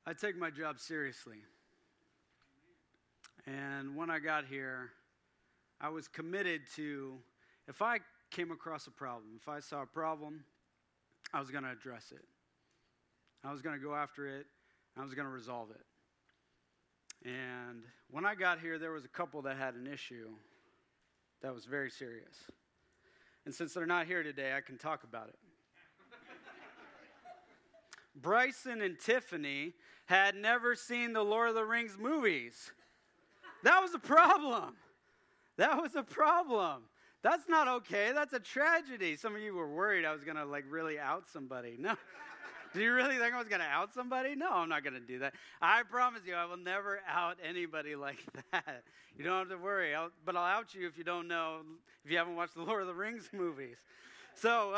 I take my job seriously. And when I got here, I was committed to, if I came across a problem, if I saw a problem, I was going to address it. I was going to go after it. I was going to resolve it. And when I got here, there was a couple that had an issue that was very serious. And since they're not here today, I can talk about it. Bryson and Tiffany had never seen the Lord of the Rings movies. That was a problem. That was a problem. That's not okay. That's a tragedy. Some of you were worried I was going to really out somebody. No. Do you really think I was going to out somebody? No, I'm not going to do that. I promise you I will never out anybody like that. You don't have to worry. But I'll out you if you don't know, if you haven't watched the Lord of the Rings movies. So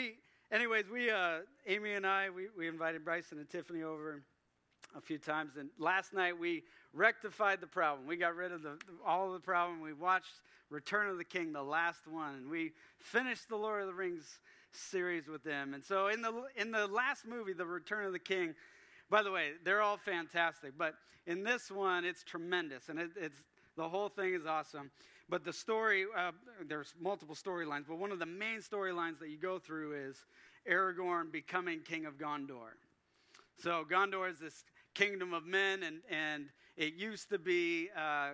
Amy and I, we invited Bryson and Tiffany over a few times. And last night we rectified the problem. We got rid of all of the problem. We watched Return of the King, the last one. And we finished the Lord of the Rings series with them. And so in the last movie, The Return of the King, by the way, they're all fantastic. But in this one, it's tremendous. And it's the whole thing is awesome. But the story, there's multiple storylines, but one of the main storylines that you go through is Aragorn becoming king of Gondor. So Gondor is this kingdom of men, and it used to be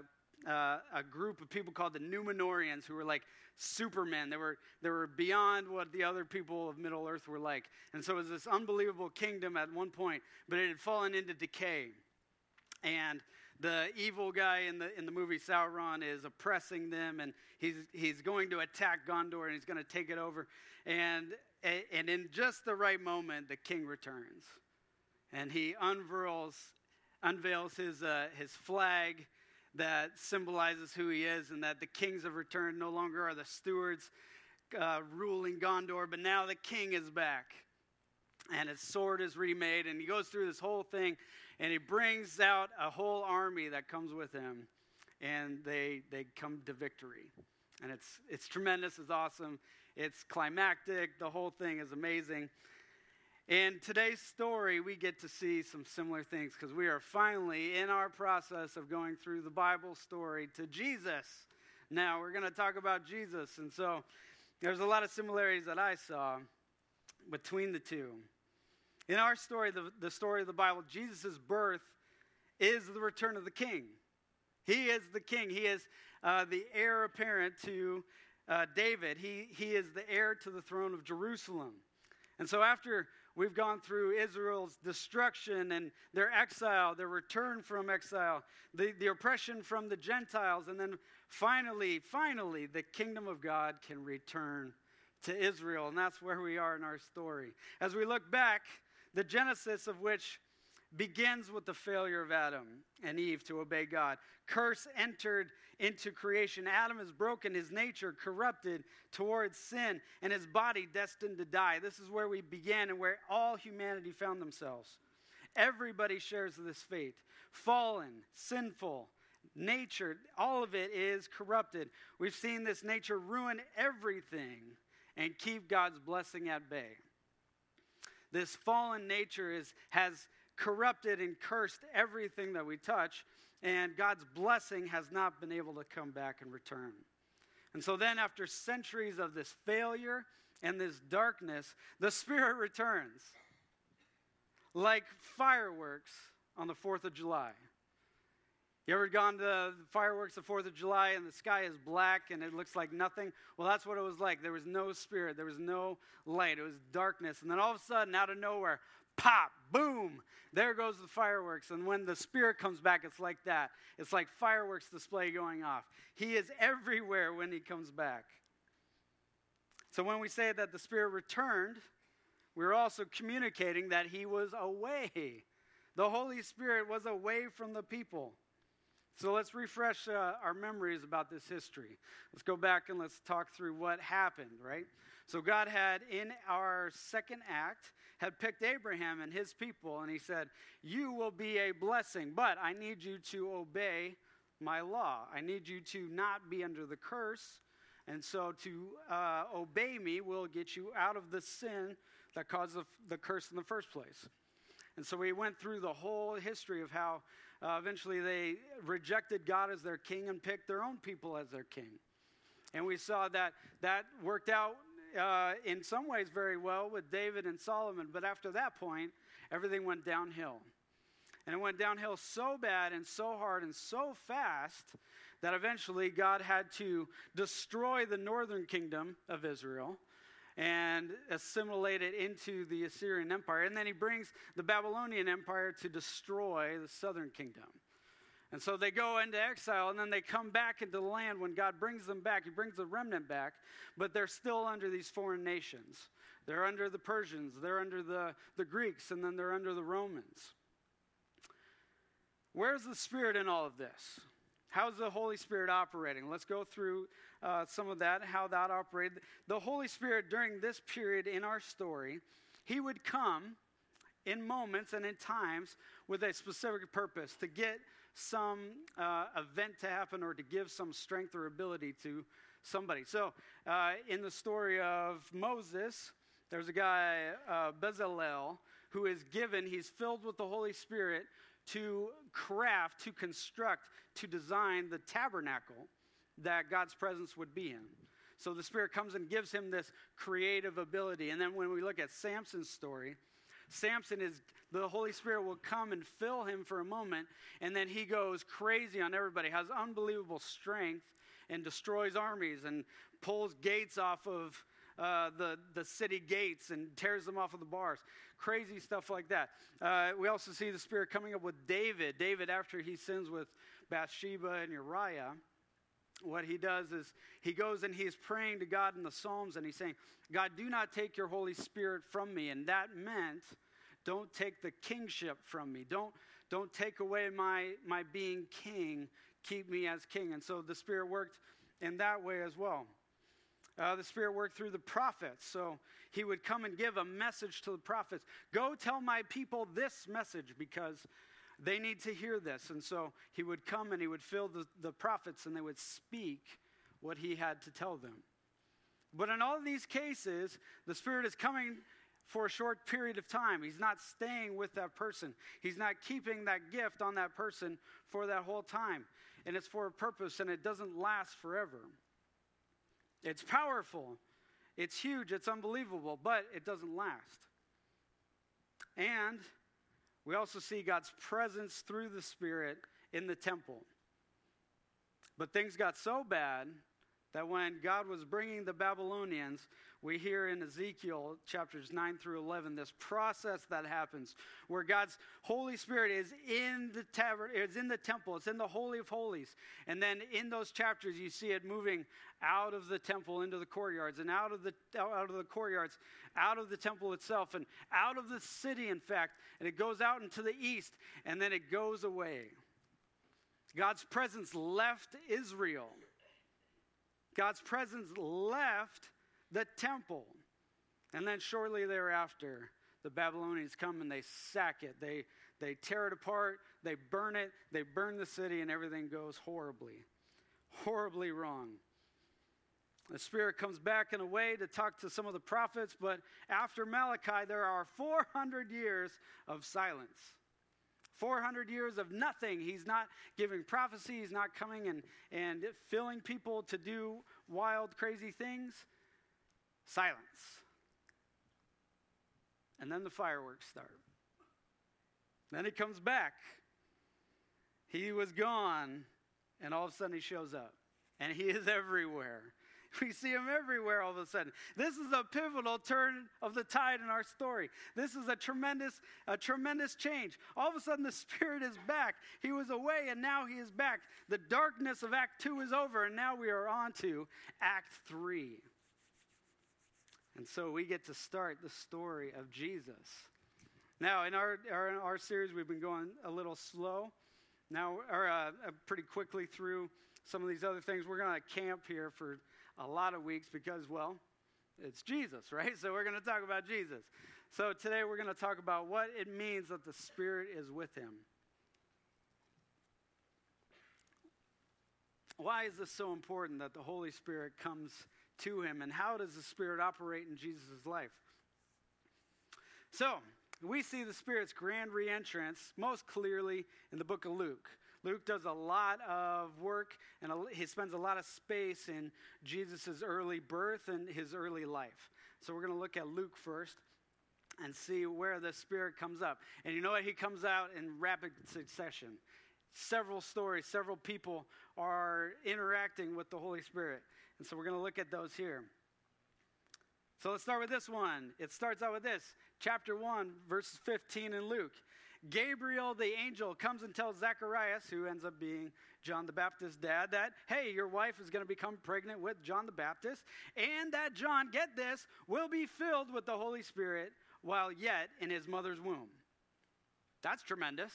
a group of people called the Númenóreans who were like supermen. They were beyond what the other people of Middle Earth were like. And so it was this unbelievable kingdom at one point, but it had fallen into decay. And the evil guy in the movie, Sauron, is oppressing them, and he's going to attack Gondor, and he's going to take it over. And in just the right moment, the king returns, and he unveils his flag that symbolizes who he is, and that the kings have returned. No longer are the stewards ruling Gondor, but now the king is back. And his sword is remade, and he goes through this whole thing, and he brings out a whole army that comes with him, and they come to victory. And it's tremendous, it's awesome, it's climactic, the whole thing is amazing. In today's story, we get to see some similar things, because we are finally in our process of going through the Bible story to Jesus. Now, we're going to talk about Jesus, and so there's a lot of similarities that I saw between the two. In our story, the story of the Bible, Jesus' birth is the return of the king. He is the king. He is the heir apparent to David. He is the heir to the throne of Jerusalem. And so after we've gone through Israel's destruction and their exile, their return from exile, the oppression from the Gentiles, and then finally, the kingdom of God can return to Israel, and that's where we are in our story. As we look back, the genesis of which begins with the failure of Adam and Eve to obey God. Curse entered into creation. Adam is broken, his nature corrupted towards sin, and his body destined to die. This is where we began and where all humanity found themselves. Everybody shares this fate. Fallen, sinful, nature, all of it is corrupted. We've seen this nature ruin everything and keep God's blessing at bay. This fallen nature has corrupted and cursed everything that we touch, and God's blessing has not been able to come back and return. And so then after centuries of this failure and this darkness, the Spirit returns like fireworks on the 4th of July. You ever gone to the fireworks the 4th of July and the sky is black and it looks like nothing? Well, that's what it was like. There was no spirit. There was no light. It was darkness. And then all of a sudden, out of nowhere, pop, boom, there goes the fireworks. And when the Spirit comes back, it's like that. It's like fireworks display going off. He is everywhere when he comes back. So when we say that the Spirit returned, we're also communicating that he was away. The Holy Spirit was away from the people. So let's refresh our memories about this history. Let's go back and let's talk through what happened, right? So God had, in our second act, had picked Abraham and his people, and he said, you will be a blessing, but I need you to obey my law. I need you to not be under the curse, and so to obey me will get you out of the sin that caused the curse in the first place. And so we went through the whole history of how eventually they rejected God as their king and picked their own people as their king. And we saw that worked out in some ways very well with David and Solomon. But after that point, everything went downhill. And it went downhill so bad and so hard and so fast that eventually God had to destroy the northern kingdom of Israel and assimilate it into the Assyrian Empire. And then he brings the Babylonian Empire to destroy the southern kingdom. And so they go into exile, and then they come back into the land. When God brings them back, he brings the remnant back, but they're still under these foreign nations. They're under the Persians, they're under the Greeks, and then they're under the Romans. Where's the Spirit in all of this? How's the Holy Spirit operating? Let's go through some of that, how that operated. The Holy Spirit, during this period in our story, he would come in moments and in times with a specific purpose, to get some event to happen or to give some strength or ability to somebody. So in the story of Moses, there's a guy, Bezalel, who is given, he's filled with the Holy Spirit to craft, to construct, to design the tabernacle that God's presence would be in. So the Spirit comes and gives him this creative ability. And then when we look at Samson's story, the Holy Spirit will come and fill him for a moment, and then he goes crazy on everybody, has unbelievable strength, and destroys armies and pulls gates off of the city gates and tears them off of the bars. Crazy stuff like that. We also see the Spirit coming up with David. David, after he sins with Bathsheba and Uriah, what he does is he goes and he's praying to God in the Psalms, and he's saying, God, do not take your Holy Spirit from me. And that meant, don't take the kingship from me. Don't take away my being king. Keep me as king. And so the Spirit worked in that way as well. The Spirit worked through the prophets. So he would come and give a message to the prophets. Go tell my people this message because they need to hear this. And so he would come and he would fill the prophets, and they would speak what he had to tell them. But in all of these cases, the Spirit is coming for a short period of time. He's not staying with that person. He's not keeping that gift on that person for that whole time. And it's for a purpose, and it doesn't last forever. It's powerful. It's huge. It's unbelievable, but it doesn't last. And we also see God's presence through the Spirit in the temple. But things got so bad that when God was bringing the Babylonians, we hear in Ezekiel chapters 9 through 11 this process that happens where God's Holy Spirit is in the temple, it's in the Holy of Holies. And then in those chapters you see it moving out of the temple into the courtyards, and out of the courtyards, out of the temple itself, and out of the city, in fact, and it goes out into the east, and then it goes away. God's presence left Israel. God's presence left the temple. And then shortly thereafter, the Babylonians come and they sack it. They tear it apart, they burn it, they burn the city, and everything goes horribly wrong. The Spirit comes back in a way to talk to some of the prophets, but after Malachi, there are 400 years of silence. 400 years of nothing. He's not giving prophecy. He's not coming and filling people to do wild, crazy things. Silence. And then the fireworks start. Then he comes back. He was gone, and all of a sudden he shows up. And he is everywhere. We see him everywhere all of a sudden. This is a pivotal turn of the tide in our story. This is a tremendous change. All of a sudden the Spirit is back. He was away and now he is back. The darkness of Act 2 is over, and now we are on to Act 3. And so we get to start the story of Jesus. Now in our series we've been going a little slow. Now, pretty quickly through some of these other things. We're going to camp here for a lot of weeks because, well, it's Jesus, right? So we're going to talk about Jesus. So today we're going to talk about what it means that the Spirit is with him. Why is this so important that the Holy Spirit comes to him, and how does the Spirit operate in Jesus' life? So We see the Spirit's grand reentrance most clearly in the book of Luke. Luke does a lot of work, and he spends a lot of space in Jesus' early birth and his early life. So we're going to look at Luke first and see where the Spirit comes up. And you know what? He comes out in rapid succession. Several stories, several people are interacting with the Holy Spirit. And so we're going to look at those here. So let's start with this one. It starts out with this. Chapter 1, verses 15 in Luke. Gabriel, the angel, comes and tells Zacharias, who ends up being John the Baptist's dad, that, hey, your wife is going to become pregnant with John the Baptist, and that John, get this, will be filled with the Holy Spirit while yet in his mother's womb. That's tremendous.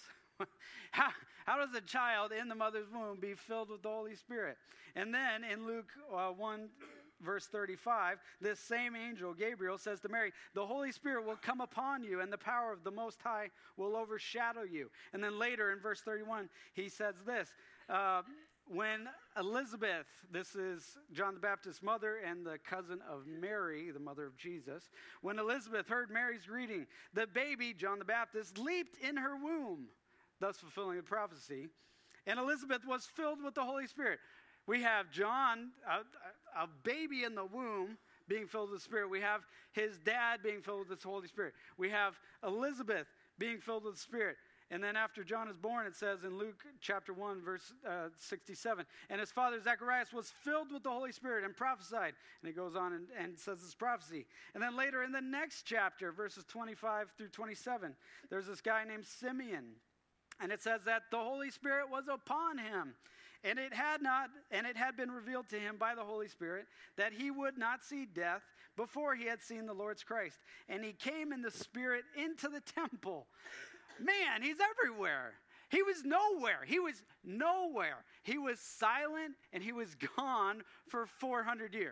How does a child in the mother's womb be filled with the Holy Spirit? And then in Luke 1, verse 35, this same angel, Gabriel, says to Mary, the Holy Spirit will come upon you, and the power of the Most High will overshadow you. And then later in verse 31, he says this, when Elizabeth, this is John the Baptist's mother and the cousin of Mary, the mother of Jesus, when Elizabeth heard Mary's greeting, the baby, John the Baptist, leaped in her womb, thus fulfilling the prophecy. And Elizabeth was filled with the Holy Spirit. We have John, a baby in the womb, being filled with the Spirit. We have his dad being filled with the Holy Spirit. We have Elizabeth being filled with the Spirit. And then after John is born, it says in Luke chapter 1, verse 67, and his father Zacharias was filled with the Holy Spirit and prophesied. And it goes on and says this prophecy. And then later in the next chapter, verses 25 through 27, there's this guy named Simeon. And it says that the Holy Spirit was upon him. And it had been revealed to him by the Holy Spirit that he would not see death before he had seen the Lord's Christ. And he came in the Spirit into the temple. Man, he's everywhere. He was nowhere. He was nowhere. He was silent and he was gone for 400 years.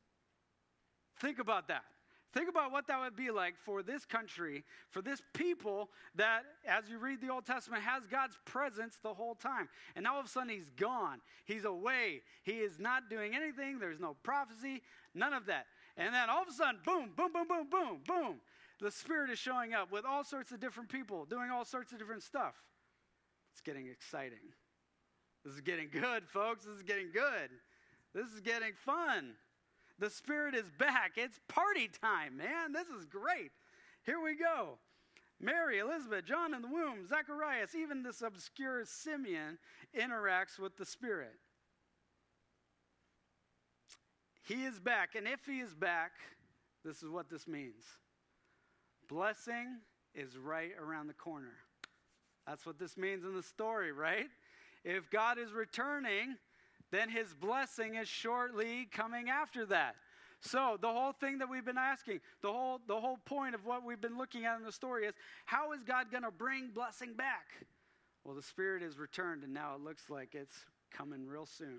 Think about that. Think about what that would be like for this country, for this people that, as you read the Old Testament, has God's presence the whole time. And now all of a sudden he's gone. He's away. He is not doing anything. There's no prophecy, none of that. And then all of a sudden, boom, boom, boom, boom, boom, boom. The Spirit is showing up with all sorts of different people, doing all sorts of different stuff. It's getting exciting. This is getting good, folks. This is getting good. This is getting fun. The Spirit is back. It's party time, man. This is great. Here we go. Mary, Elizabeth, John in the womb, Zacharias, even this obscure Simeon interacts with the Spirit. He is back. And if he is back, this is what this means. Blessing is right around the corner. That's what this means in the story, right? If God is returning, then his blessing is shortly coming after that. So the whole thing that we've been asking, the whole point of what we've been looking at in the story is, how is God going to bring blessing back? Well, the Spirit is returned, and now it looks like it's coming real soon.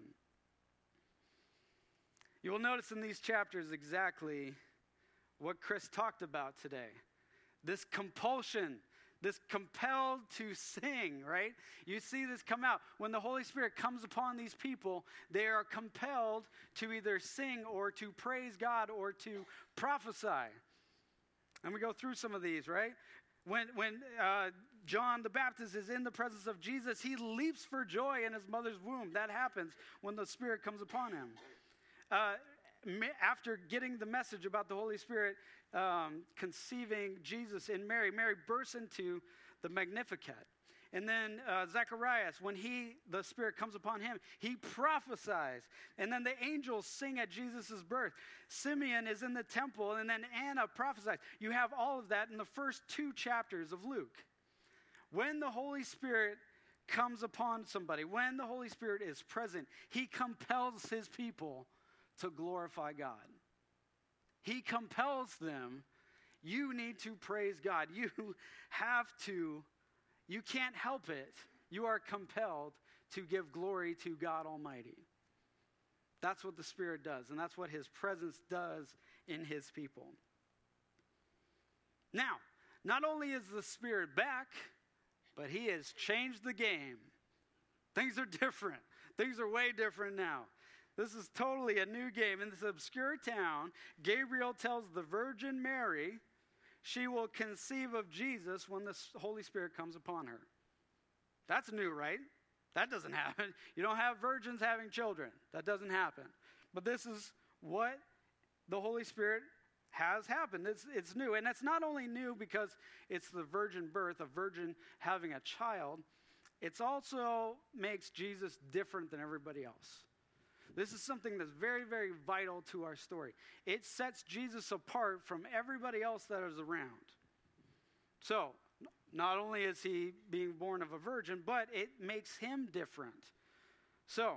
You will notice in these chapters exactly what Chris talked about today. This compulsion, this compelled to sing, right? You see this come out. When the Holy Spirit comes upon these people, they are compelled to either sing or to praise God or to prophesy. And we go through some of these, right? When John the Baptist is in the presence of Jesus, he leaps for joy in his mother's womb. That happens when the Spirit comes upon him. After getting the message about the Holy Spirit conceiving Jesus in Mary, Mary bursts into the Magnificat. And then Zacharias, when the Spirit comes upon him, he prophesies. And then the angels sing at Jesus' birth. Simeon is in the temple, and then Anna prophesies. You have all of that in the first 2 chapters of Luke. When the Holy Spirit comes upon somebody, when the Holy Spirit is present, he compels his people to glorify God. He compels them. You need to praise God. You can't help it. You are compelled to give glory to God Almighty. That's what the Spirit does, and that's what his presence does in his people. Now, not only is the Spirit back, but he has changed the game. Things are different. Things are way different now. This is totally a new game. In this obscure town, Gabriel tells the Virgin Mary, she will conceive of Jesus when the Holy Spirit comes upon her. That's new, right? That doesn't happen. You don't have virgins having children. That doesn't happen. But this is what the Holy Spirit has happened. It's new. And it's not only new because it's the virgin birth, a virgin having a child. It also makes Jesus different than everybody else. This is something that's very, very vital to our story. It sets Jesus apart from everybody else that is around. So, not only is he being born of a virgin, but it makes him different. So,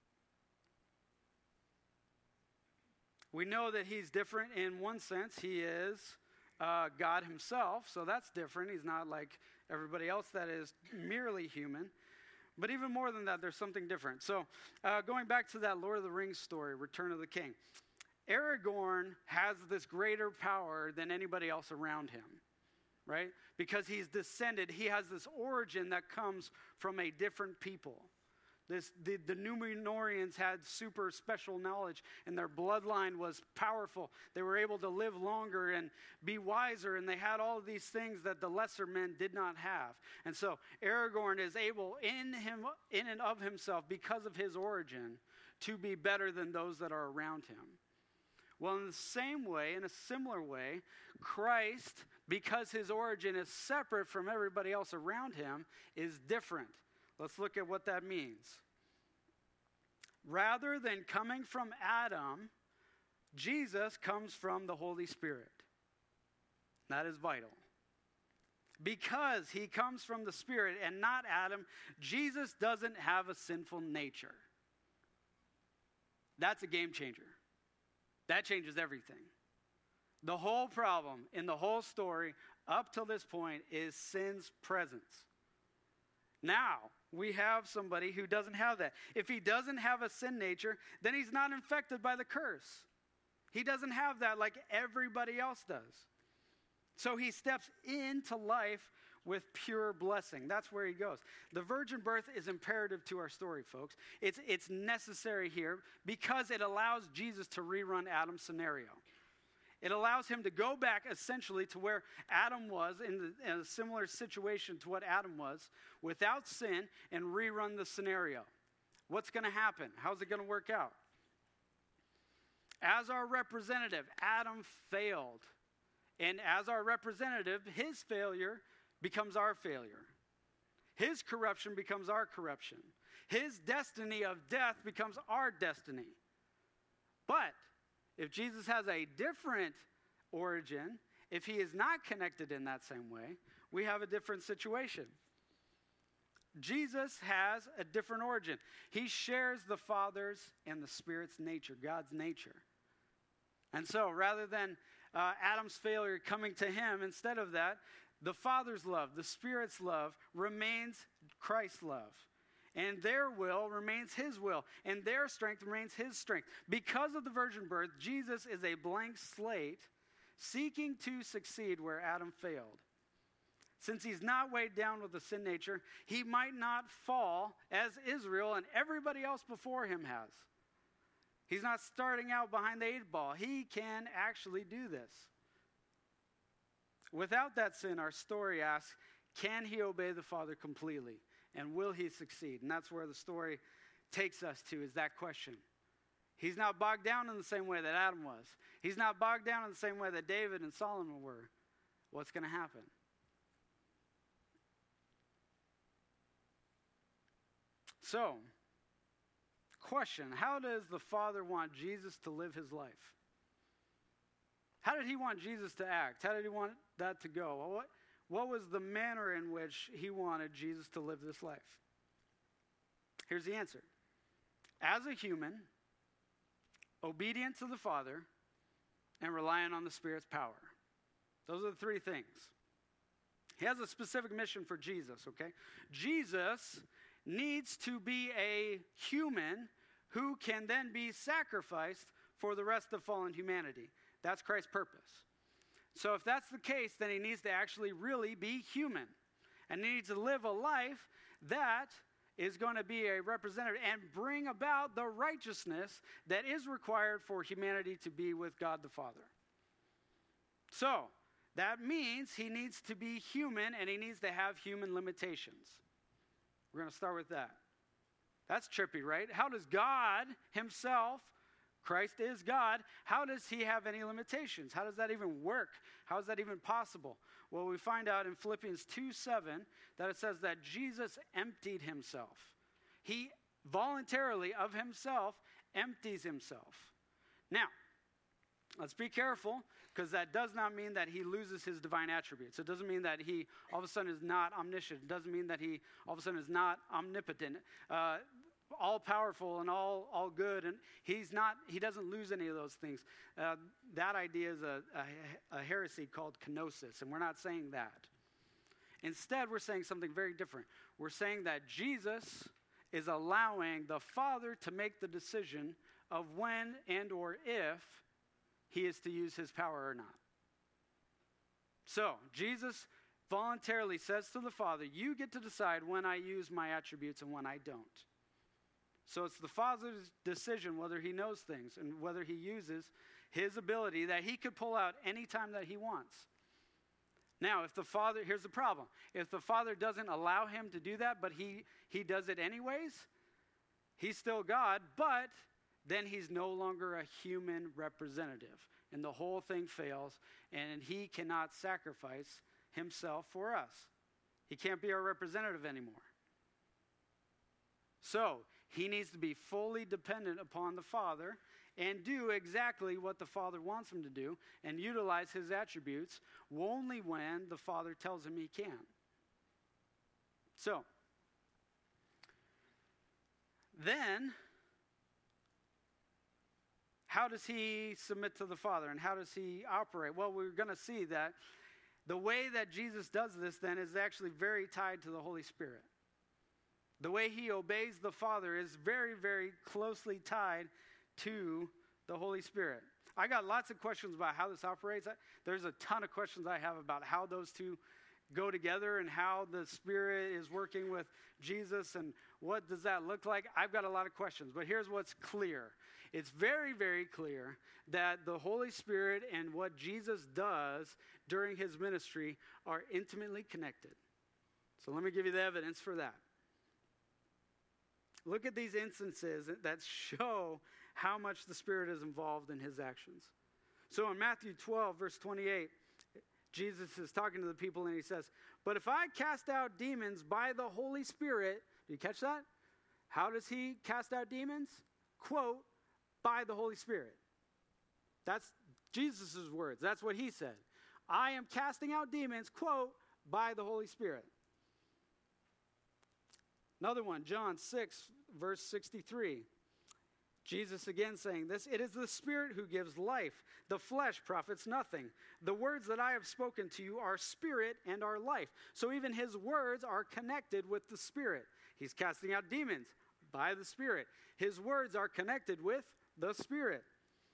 we know that he's different in one sense. He is God himself, so that's different. He's not like everybody else that is merely human. But even more than that, there's something different. So going back to that Lord of the Rings story, Return of the King, Aragorn has this greater power than anybody else around him, right? Because he's descended, he has this origin that comes from a different people. The Númenóreans had super special knowledge, and their bloodline was powerful. They were able to live longer and be wiser, and they had all of these things that the lesser men did not have. And so Aragorn is able, in and of himself, because of his origin, to be better than those that are around him. Well, in the same way, in a similar way, Christ, because his origin is separate from everybody else around him, is different. Let's look at what that means. Rather than coming from Adam, Jesus comes from the Holy Spirit. That is vital. Because he comes from the Spirit and not Adam, Jesus doesn't have a sinful nature. That's a game changer. That changes everything. The whole problem in the whole story up till this point is sin's presence. Now, we have somebody who doesn't have that. If he doesn't have a sin nature, then he's not infected by the curse. He doesn't have that like everybody else does. So he steps into life with pure blessing. That's where he goes. The virgin birth is imperative to our story, folks. It's necessary here because it allows Jesus to rerun Adam's scenario. It allows him to go back essentially to where Adam was in a similar situation to what Adam was without sin and rerun the scenario. What's going to happen? How's it going to work out? As our representative, Adam failed. And as our representative, his failure becomes our failure. His corruption becomes our corruption. His destiny of death becomes our destiny. But if Jesus has a different origin, if he is not connected in that same way, we have a different situation. Jesus has a different origin. He shares the Father's and the Spirit's nature, God's nature. And so rather than Adam's failure coming to him, instead of that, the Father's love, the Spirit's love remains Christ's love. And their will remains his will. And their strength remains his strength. Because of the virgin birth, Jesus is a blank slate seeking to succeed where Adam failed. Since he's not weighed down with the sin nature, he might not fall as Israel and everybody else before him has. He's not starting out behind the 8-ball. He can actually do this. Without that sin, our story asks, can he obey the Father completely? And will he succeed? And that's where the story takes us to, is that question. He's not bogged down in the same way that Adam was. He's not bogged down in the same way that David and Solomon were. What's going to happen? So, question, how does the Father want Jesus to live his life? How did he want Jesus to act? How did he want that to go? Well, what was the manner in which he wanted Jesus to live this life? Here's the answer. As a human, obedient to the Father, and relying on the Spirit's power. Those are the three things. He has a specific mission for Jesus, okay? Jesus needs to be a human who can then be sacrificed for the rest of fallen humanity. That's Christ's purpose. So if that's the case, then he needs to actually really be human. And he needs to live a life that is going to be a representative and bring about the righteousness that is required for humanity to be with God the Father. So, That means he needs to be human and he needs to have human limitations. We're going to start with that. That's trippy, right? How does God himself, Christ is God, how does he have any limitations? How does that even work? How is that even possible? Well, we find out in Philippians 2:7 that it says that Jesus emptied himself. He voluntarily of himself empties himself. Now, let's be careful, because that does not mean that he loses his divine attributes. It doesn't mean that he all of a sudden is not omniscient. It doesn't mean that he all of a sudden is not omnipotent, all powerful and all good. And he doesn't lose any of those things. That idea is a heresy called kenosis, and we're not saying that. Instead, we're saying something very different. We're saying that Jesus is allowing the Father to make the decision of when and or if he is to use his power or not. So, Jesus voluntarily says to the Father, you get to decide when I use my attributes and when I don't. So it's the Father's decision whether he knows things and whether he uses his ability that he could pull out anytime that he wants. Now, if the Father, here's the problem. If the Father doesn't allow him to do that, but he does it anyways, he's still God, but then he's no longer a human representative. And the whole thing fails, and he cannot sacrifice himself for us. He can't be our representative anymore. So, he needs to be fully dependent upon the Father and do exactly what the Father wants him to do and utilize his attributes only when the Father tells him he can. So, then, how does he submit to the Father and how does he operate? Well, we're going to see that the way that Jesus does this then is actually very tied to the Holy Spirit. The way he obeys the Father is very, very closely tied to the Holy Spirit. I got lots of questions about how this operates. There's a ton of questions I have about how those two go together and how the Spirit is working with Jesus and what does that look like. I've got a lot of questions, but here's what's clear. It's very, very clear that the Holy Spirit and what Jesus does during his ministry are intimately connected. So let me give you the evidence for that. Look at these instances that show how much the Spirit is involved in his actions. So in Matthew 12, verse 28, Jesus is talking to the people and he says, but if I cast out demons by the Holy Spirit, do you catch that? How does he cast out demons? Quote, by the Holy Spirit. That's Jesus' words. That's what he said. I am casting out demons, quote, by the Holy Spirit. Another one, John 6, verse 63. Jesus again saying this, it is the Spirit who gives life. The flesh profits nothing. The words that I have spoken to you are spirit and are life. So even his words are connected with the Spirit. He's casting out demons by the Spirit. His words are connected with the Spirit.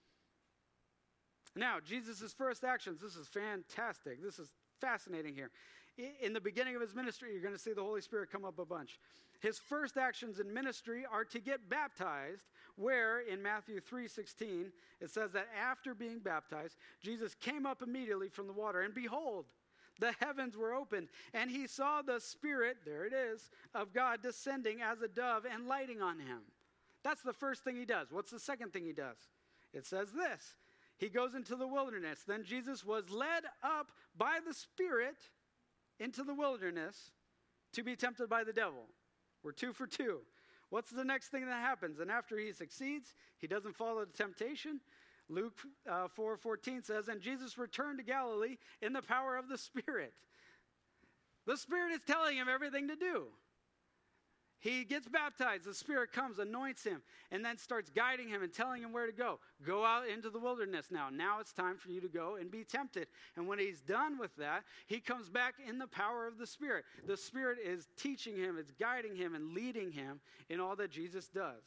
Now, Jesus' first actions, this is fantastic. This is fascinating here. In the beginning of his ministry, you're going to see the Holy Spirit come up a bunch. His first actions in ministry are to get baptized, where in Matthew 3:16, it says that after being baptized, Jesus came up immediately from the water, and behold, the heavens were opened, and he saw the Spirit, there it is, of God descending as a dove and lighting on him. That's the first thing he does. What's the second thing he does? It says this. He goes into the wilderness. Then Jesus was led up by the Spirit into the wilderness to be tempted by the devil. We're 2 for 2. What's the next thing that happens? And after he succeeds, he doesn't follow the temptation. Luke 4:14 says, and Jesus returned to Galilee in the power of the Spirit. The Spirit is telling him everything to do. He gets baptized, the Spirit comes, anoints him, and then starts guiding him and telling him where to go. Go out into the wilderness now. Now it's time for you to go and be tempted. And when he's done with that, he comes back in the power of the Spirit. The Spirit is teaching him, it's guiding him and leading him in all that Jesus does.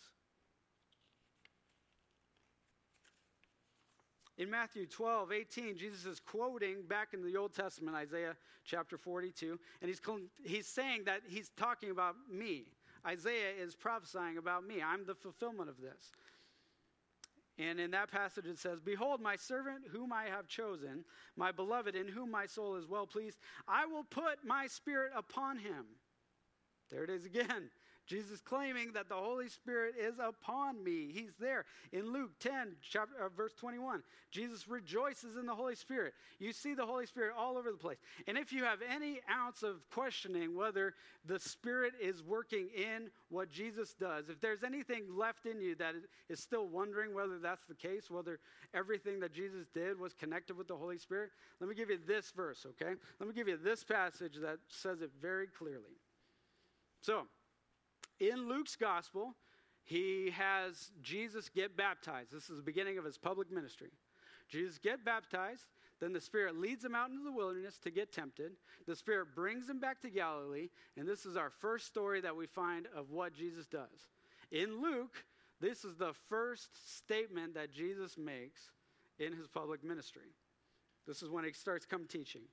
In Matthew 12:18, Jesus is quoting back in the Old Testament, Isaiah chapter 42, and he's saying that he's talking about me. Isaiah is prophesying about me. I'm the fulfillment of this. And in that passage it says, "Behold, my servant whom I have chosen, my beloved in whom my soul is well pleased. I will put my spirit upon him." There it is again. Jesus claiming that the Holy Spirit is upon me. He's there. In Luke 10, verse 21, Jesus rejoices in the Holy Spirit. You see the Holy Spirit all over the place. And if you have any ounce of questioning whether the Spirit is working in what Jesus does, if there's anything left in you that is still wondering whether that's the case, whether everything that Jesus did was connected with the Holy Spirit, let me give you this verse, okay? Let me give you this passage that says it very clearly. So, in Luke's gospel, he has Jesus get baptized. This is the beginning of his public ministry. Jesus get baptized, then the Spirit leads him out into the wilderness to get tempted. The Spirit brings him back to Galilee, and this is our first story that we find of what Jesus does. In Luke, this is the first statement that Jesus makes in his public ministry. This is when he starts come teaching.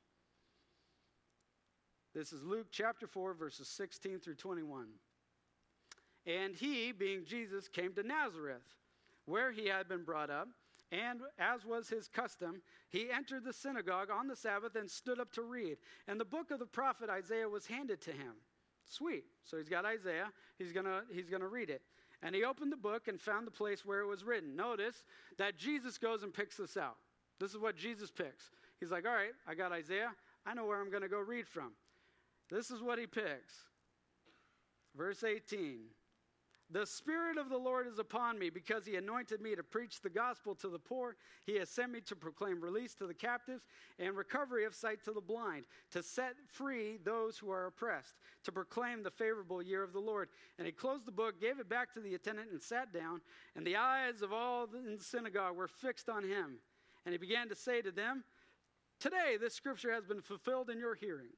This is Luke chapter 4, verses 16 through 21. "And he, being Jesus, came to Nazareth, where he had been brought up, and as was his custom, he entered the synagogue on the Sabbath and stood up to read. And the book of the prophet Isaiah was handed to him." Sweet. So he's got Isaiah. He's gonna read it. "And he opened the book and found the place where it was written." Notice that Jesus goes and picks this out. This is what Jesus picks. He's like, all right, I got Isaiah. I know where I'm going to go read from. This is what he picks. Verse 18. "The Spirit of the Lord is upon me, because he anointed me to preach the gospel to the poor. He has sent me to proclaim release to the captives and recovery of sight to the blind, to set free those who are oppressed, to proclaim the favorable year of the Lord." And he closed the book, gave it back to the attendant, and sat down. And the eyes of all in the synagogue were fixed on him. And he began to say to them, "Today this scripture has been fulfilled in your hearing."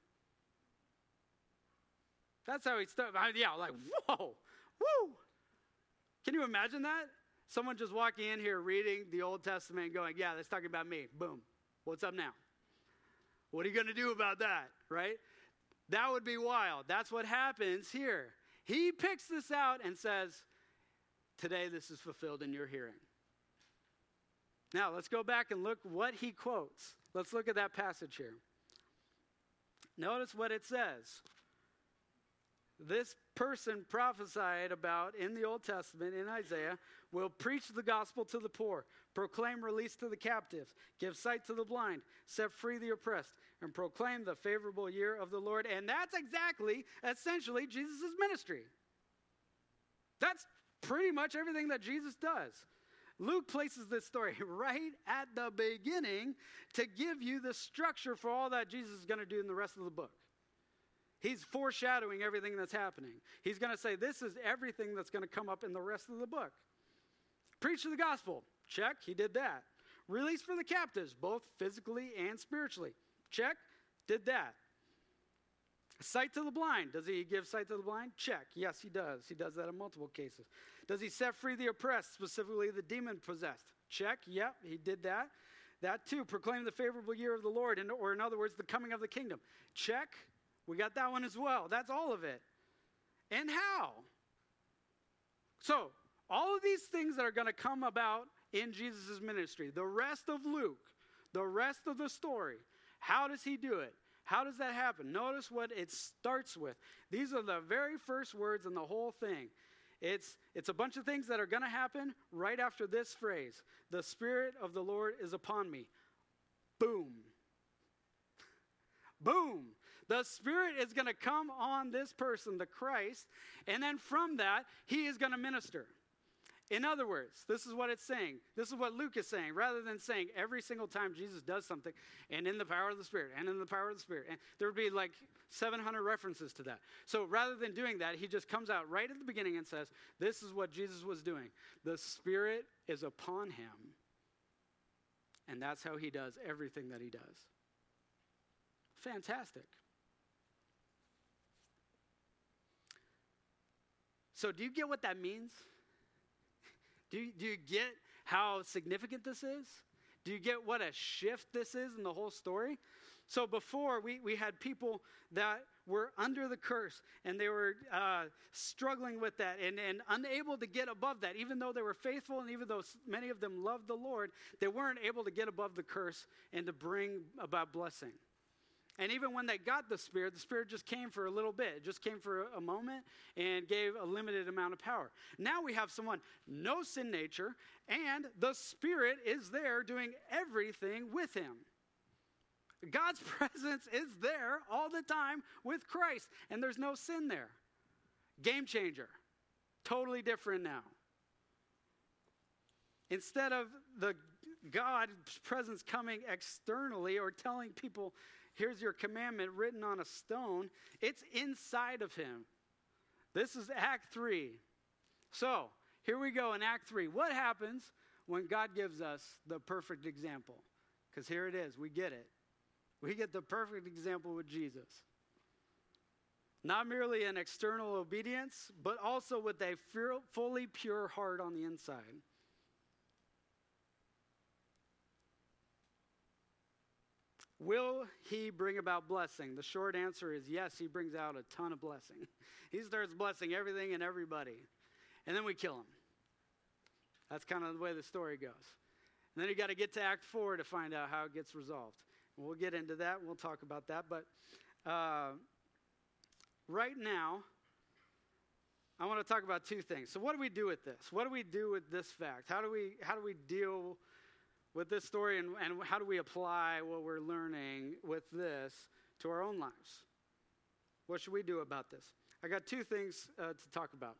That's how he started. Yeah, like, whoa, woo. Can you imagine that? Someone just walking in here reading the Old Testament and going, yeah, that's talking about me. Boom. What's up now? What are you going to do about that, right? That would be wild. That's what happens here. He picks this out and says, "Today this is fulfilled in your hearing." Now, let's go back and look what he quotes. Let's look at that passage here. Notice what it says. This person prophesied about in the Old Testament, in Isaiah, will preach the gospel to the poor, proclaim release to the captives, give sight to the blind, set free the oppressed, and proclaim the favorable year of the Lord. And that's exactly, essentially, Jesus' ministry. That's pretty much everything that Jesus does. Luke places this story right at the beginning to give you the structure for all that Jesus is going to do in the rest of the book. He's foreshadowing everything that's happening. He's going to say, this is everything that's going to come up in the rest of the book. Preach the gospel. Check, he did that. Release for the captives, both physically and spiritually. Check, did that. Sight to the blind. Does he give sight to the blind? Check. Yes, he does. He does that in multiple cases. Does he set free the oppressed, specifically the demon-possessed? Check. Yep, he did that. That too. Proclaim the favorable year of the Lord, or in other words, the coming of the kingdom. Check. We got that one as well. That's all of it. And how? So, all of these things that are going to come about in Jesus' ministry, the rest of Luke, the rest of the story, how does he do it? How does that happen? Notice what it starts with. These are the very first words in the whole thing. It's a bunch of things that are going to happen right after this phrase. The Spirit of the Lord is upon me. Boom. Boom. The Spirit is going to come on this person, the Christ, and then from that, he is going to minister. In other words, this is what it's saying. This is what Luke is saying. Rather than saying every single time Jesus does something, and in the power of the Spirit, and in the power of the Spirit, and there would be like 700 references to that. So rather than doing that, he just comes out right at the beginning and says, this is what Jesus was doing. The Spirit is upon him. And that's how he does everything that he does. Fantastic. So do you get what that means? Do you get how significant this is? Do you get what a shift this is in the whole story? So before, we had people that were under the curse, and they were struggling with that and unable to get above that. Even though they were faithful and even though many of them loved the Lord, they weren't able to get above the curse and to bring about blessing. And even when they got the Spirit just came for a little bit. It just came for a moment and gave a limited amount of power. Now we have someone, no sin nature, and the Spirit is there doing everything with him. God's presence is there all the time with Christ, and there's no sin there. Game changer. Totally different now. Instead of the God's presence coming externally or telling people, here's your commandment written on a stone, it's inside of him. This is Act 3. So, here we go in Act 3. What happens when God gives us the perfect example? Because here it is. We get it. We get the perfect example with Jesus. Not merely an external obedience, but also with a fully pure heart on the inside. Will he bring about blessing? The short answer is yes, he brings out a ton of blessing. He starts blessing everything and everybody. And then we kill him. That's kind of the way the story goes. And then you got to get to Act 4 to find out how it gets resolved. And we'll get into that. We'll talk about that. But right now, I want to talk about two things. So what do we do with this? What do we do with this fact? How do we deal with this story, and how do we apply what we're learning with this to our own lives? What should we do about this? I got two things to talk about.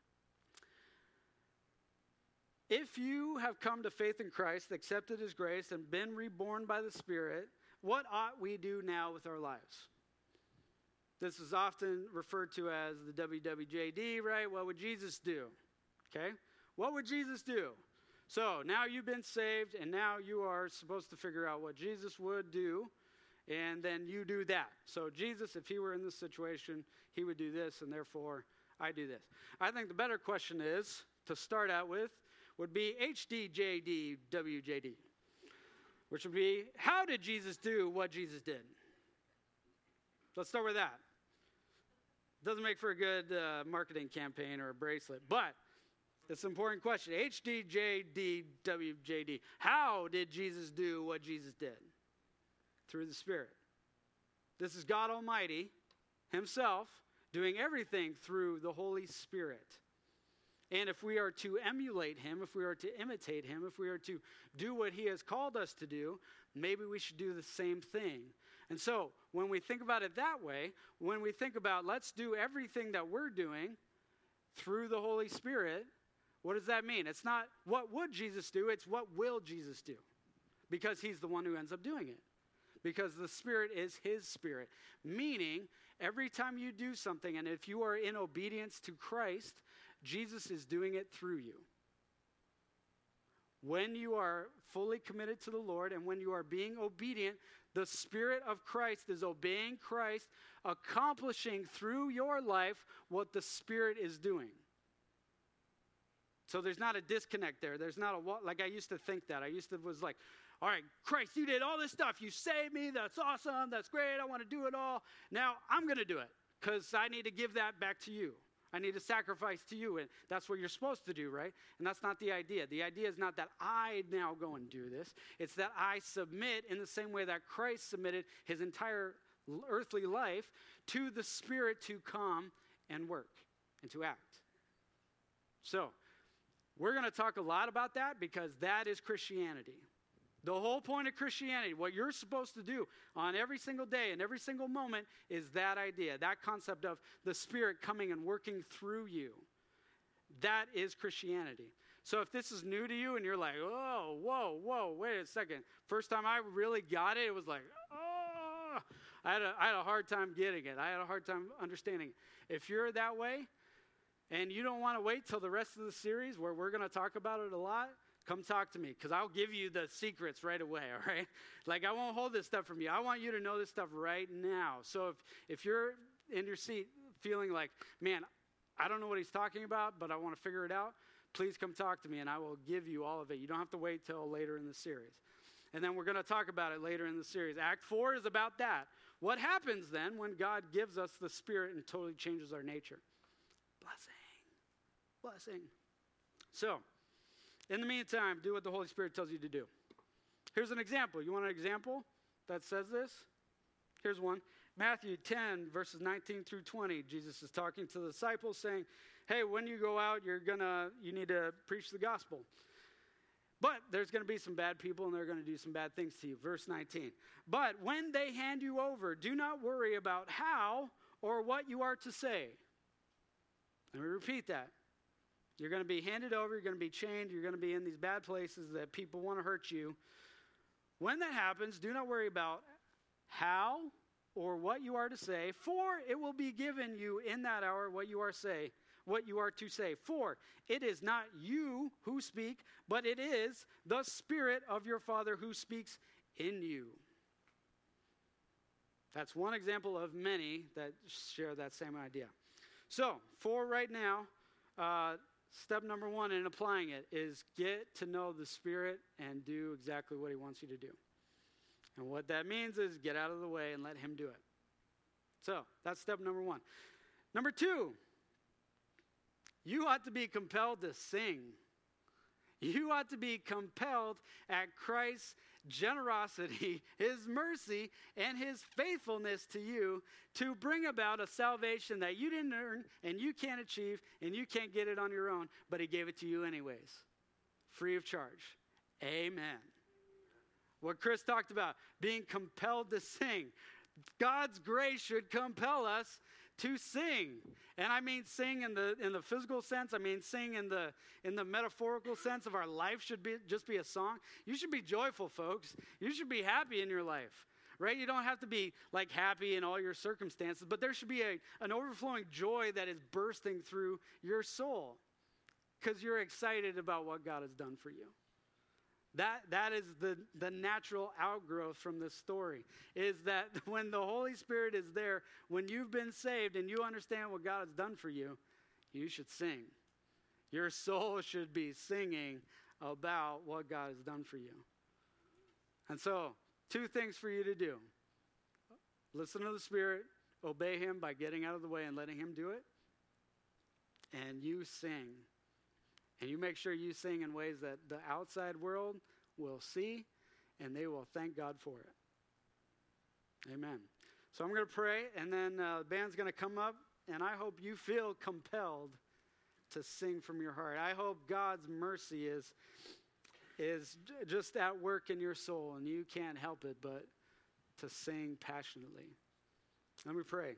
If you have come to faith in Christ, accepted his grace, and been reborn by the Spirit, what ought we do now with our lives? This is often referred to as the WWJD, right? What would Jesus do? Okay? What would Jesus do? So now you've been saved, and now you are supposed to figure out what Jesus would do, and then you do that. So Jesus, if he were in this situation, he would do this, and therefore I do this. I think the better question is, to start out with, would be HDJDWJD, which would be, how did Jesus do what Jesus did? Let's start with that. Doesn't make for a good marketing campaign or a bracelet, but it's an important question. HDJDWJD. How did Jesus do what Jesus did? Through the Spirit. This is God Almighty himself doing everything through the Holy Spirit. And if we are to emulate him, if we are to imitate him, if we are to do what he has called us to do, maybe we should do the same thing. And so when we think about it that way, when we think about let's do everything that we're doing through the Holy Spirit, what does that mean? It's not what would Jesus do, it's what will Jesus do. Because he's the one who ends up doing it. Because the Spirit is his Spirit. Meaning, every time you do something, and if you are in obedience to Christ, Jesus is doing it through you. When you are fully committed to the Lord and when you are being obedient, the Spirit of Christ is obeying Christ, accomplishing through your life what the Spirit is doing. So there's not a disconnect there. There's not like I used to think that. Was like, all right, Christ, you did all this stuff. You saved me. That's awesome. That's great. I want to do it all. Now I'm going to do it because I need to give that back to you. I need to sacrifice to you. And that's what you're supposed to do, right? And that's not the idea. The idea is not that I now go and do this. It's that I submit in the same way that Christ submitted his entire earthly life to the Spirit to come and work and to act. So we're going to talk a lot about that because that is Christianity. The whole point of Christianity, what you're supposed to do on every single day and every single moment is that idea, that concept of the Spirit coming and working through you. That is Christianity. So if this is new to you and you're like, oh, whoa, wait a second. First time I really got it, it was like, oh, I had a hard time getting it. I had a hard time understanding it. If you're that way and you don't want to wait till the rest of the series where we're going to talk about it a lot, come talk to me because I'll give you the secrets right away, all right? Like I won't hold this stuff from you. I want you to know this stuff right now. So if you're in your seat feeling like, man, I don't know what he's talking about, but I want to figure it out, please come talk to me and I will give you all of it. You don't have to wait till later in the series. And then we're going to talk about it later in the series. Act 4 is about that. What happens then when God gives us the Spirit and totally changes our nature? Blessing. So, in the meantime, do what the Holy Spirit tells you to do. Here's an example. You want an example that says this? Here's one. Matthew 10, verses 19 through 20. Jesus is talking to the disciples saying, hey, when you go out, you need to preach the gospel. But there's going to be some bad people, and they're going to do some bad things to you. Verse 19. But when they hand you over, do not worry about how or what you are to say. Let me repeat that. You're going to be handed over. You're going to be chained. You're going to be in these bad places that people want to hurt you. When that happens, do not worry about how or what you are to say, for it will be given you in that hour what you are to say. For it is not you who speak, but it is the Spirit of your Father who speaks in you. That's one example of many that share that same idea. So, for right now, step number 1 in applying it is get to know the Spirit and do exactly what he wants you to do. And what that means is get out of the way and let him do it. So, that's step number 1. Number 2, you ought to be compelled to sing. You ought to be compelled at Christ's generosity, his mercy, and his faithfulness to you to bring about a salvation that you didn't earn and you can't achieve and you can't get it on your own, but he gave it to you anyways, free of charge. Amen. What Chris talked about, being compelled to sing. God's grace should compel us to sing. And I mean sing in the physical sense. I mean sing in the metaphorical sense of our life should be just be a song. You should be joyful, folks. You should be happy in your life, right? You don't have to be like happy in all your circumstances, but there should be an overflowing joy that is bursting through your soul because you're excited about what God has done for you. That is the natural outgrowth from this story, is that when the Holy Spirit is there, when you've been saved and you understand what God has done for you, you should sing. Your soul should be singing about what God has done for you. And so, 2 things for you to do. Listen to the Spirit, obey him by getting out of the way and letting him do it, and you sing. And you make sure you sing in ways that the outside world will see, and they will thank God for it. Amen. So I'm going to pray, and then the band's going to come up, and I hope you feel compelled to sing from your heart. I hope God's mercy is just at work in your soul, and you can't help it but to sing passionately. Let me pray.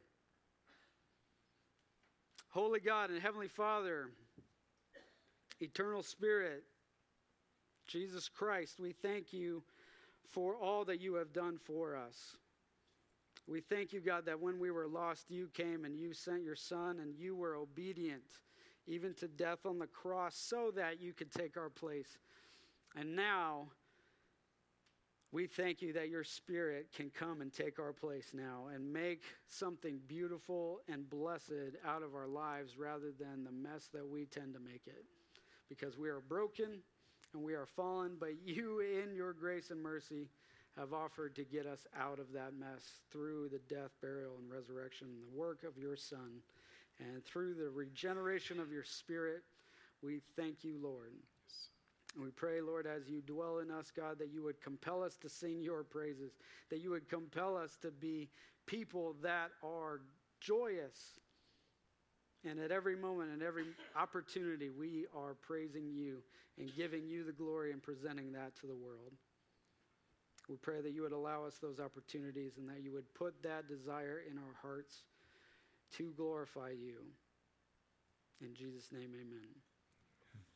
Holy God and Heavenly Father, Eternal Spirit, Jesus Christ, we thank you for all that you have done for us. We thank you, God, that when we were lost, you came and you sent your Son and you were obedient, even to death on the cross, so that you could take our place. And now, we thank you that your Spirit can come and take our place now and make something beautiful and blessed out of our lives rather than the mess that we tend to make it. Because we are broken and we are fallen, but you in your grace and mercy have offered to get us out of that mess through the death, burial, and resurrection, the work of your Son, and through the regeneration of your Spirit. We thank you, Lord. And we pray, Lord, as you dwell in us, God, that you would compel us to sing your praises, that you would compel us to be people that are joyous. And at every moment and every opportunity, we are praising you and giving you the glory and presenting that to the world. We pray that you would allow us those opportunities and that you would put that desire in our hearts to glorify you. In Jesus' name, amen.